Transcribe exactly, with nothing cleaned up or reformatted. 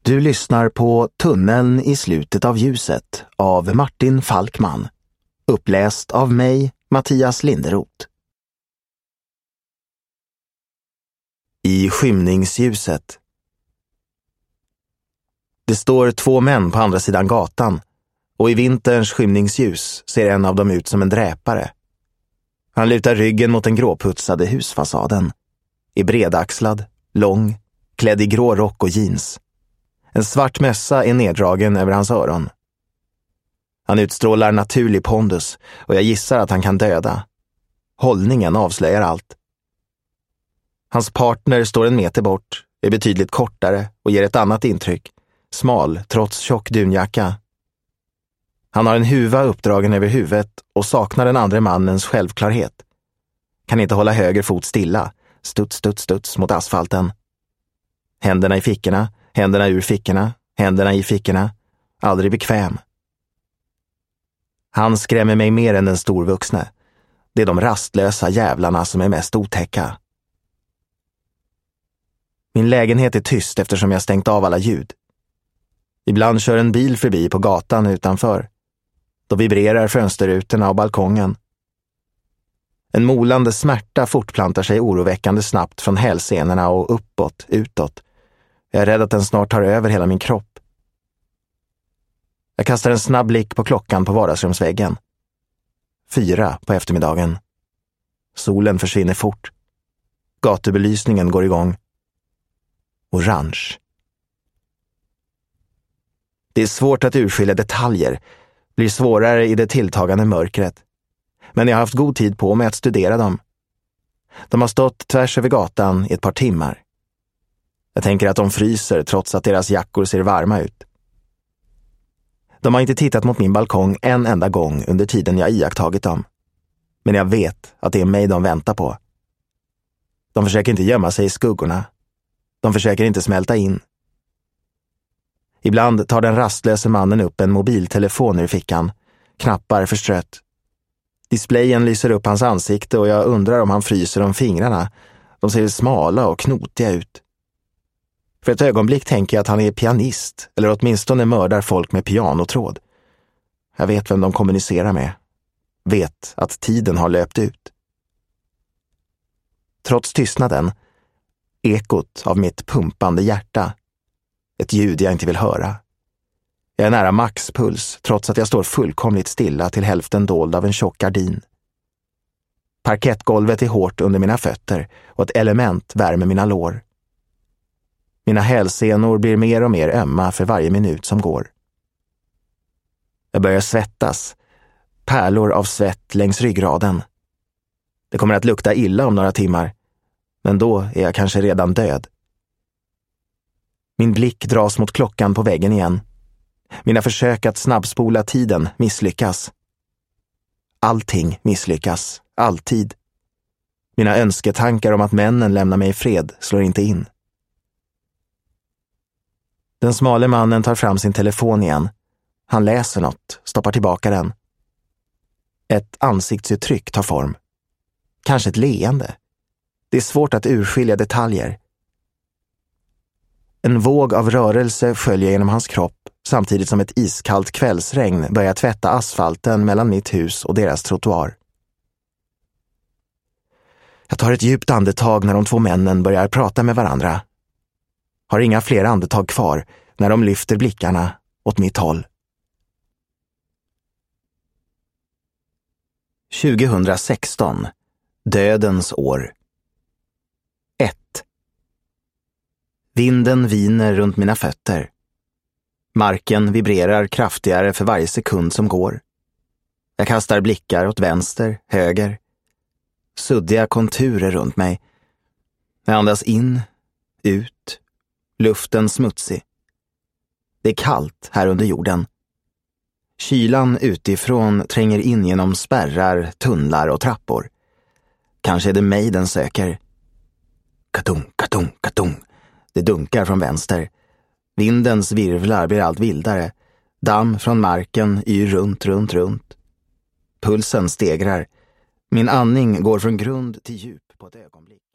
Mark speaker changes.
Speaker 1: Du lyssnar på Tunneln i slutet av ljuset av Martin Falkman. Uppläst av mig, Mattias Linderoth. I skymningsljuset. Det står två män på andra sidan gatan och i vinterns skymningsljus ser en av dem ut som en dräpare. Han lutar ryggen mot den gråputsade husfasaden. Är bredaxlad, lång, klädd i grå rock och jeans. En svart mössa är neddragen över hans öron. Han utstrålar naturlig pondus och jag gissar att han kan döda. Hållningen avslöjar allt. Hans partner står en meter bort, är betydligt kortare och ger ett annat intryck. Smal, trots tjock dunjacka. Han har en huva uppdragen över huvudet och saknar den andra mannens självklarhet. Kan inte hålla höger fot stilla. Stuts, stuts, stuts mot asfalten. Händerna i fickorna, händerna ur fickorna, händerna i fickorna. Aldrig bekväm. Han skrämmer mig mer än den storvuxne. Det är de rastlösa jävlarna som är mest otäcka. Min lägenhet är tyst eftersom jag stängt av alla ljud. Ibland kör en bil förbi på gatan utanför. Då vibrerar fönsterrutorna och balkongen. En molande smärta fortplantar sig oroväckande snabbt från hälsenorna och uppåt, utåt. Jag är rädd att den snart tar över hela min kropp. Jag kastar en snabb blick på klockan på vardagsrumsväggen. Fyra på eftermiddagen. Solen försvinner fort. Gatubelysningen går igång. Orange. Det är svårt att urskilja detaljer. Blir svårare i det tilltagande mörkret. Men jag har haft god tid på mig att studera dem. De har stått tvärs över gatan i ett par timmar. Jag tänker att de fryser trots att deras jackor ser varma ut. De har inte tittat mot min balkong en enda gång under tiden jag iakttagit dem. Men jag vet att det är mig de väntar på. De försöker inte gömma sig i skuggorna. De försöker inte smälta in. Ibland tar den rastlöse mannen upp en mobiltelefon ur fickan. Knappar förstrött. Displayen lyser upp hans ansikte och jag undrar om han fryser om fingrarna. De ser smala och knotiga ut. För ett ögonblick tänker jag att han är pianist eller åtminstone mördar folk med pianotråd. Jag vet vem de kommunicerar med. Vet att tiden har löpt ut. Trots tystnaden, ekot av mitt pumpande hjärta. Ett ljud jag inte vill höra. Jag är nära maxpuls trots att jag står fullkomligt stilla till hälften dold av en tjock gardin. Parkettgolvet är hårt under mina fötter och ett element värmer mina lår. Mina hälsenor blir mer och mer ömma för varje minut som går. Jag börjar svettas. Pärlor av svett längs ryggraden. Det kommer att lukta illa om några timmar. Men då är jag kanske redan död. Min blick dras mot klockan på väggen igen. Mina försök att snabbspola tiden misslyckas. Allting misslyckas. Alltid. Mina önsketankar om att männen lämnar mig i fred slår inte in. Den smale mannen tar fram sin telefon igen. Han läser något, stoppar tillbaka den. Ett ansiktsuttryck tar form. Kanske ett leende. Det är svårt att urskilja detaljer. En våg av rörelse sköljer genom hans kropp samtidigt som ett iskallt kvällsregn börjar tvätta asfalten mellan mitt hus och deras trottoar. Jag tar ett djupt andetag när de två männen börjar prata med varandra. Har inga fler andetag kvar när de lyfter blickarna åt mitt håll. tjugohundrasexton. Dödens år. ett. Vinden viner runt mina fötter. Marken vibrerar kraftigare för varje sekund som går. Jag kastar blickar åt vänster, höger. Suddiga konturer runt mig. Jag andas in, ut. Luften smutsig. Det är kallt här under jorden. Kylan utifrån tränger in genom spärrar, tunnlar och trappor. Kanske är det mig den söker. Katung, katung, katung. Det dunkar från vänster. Vindens virvlar blir allt vildare. Damm från marken yr runt, runt, runt. Pulsen stegrar. Min andning går från grund till djup på ett ögonblick.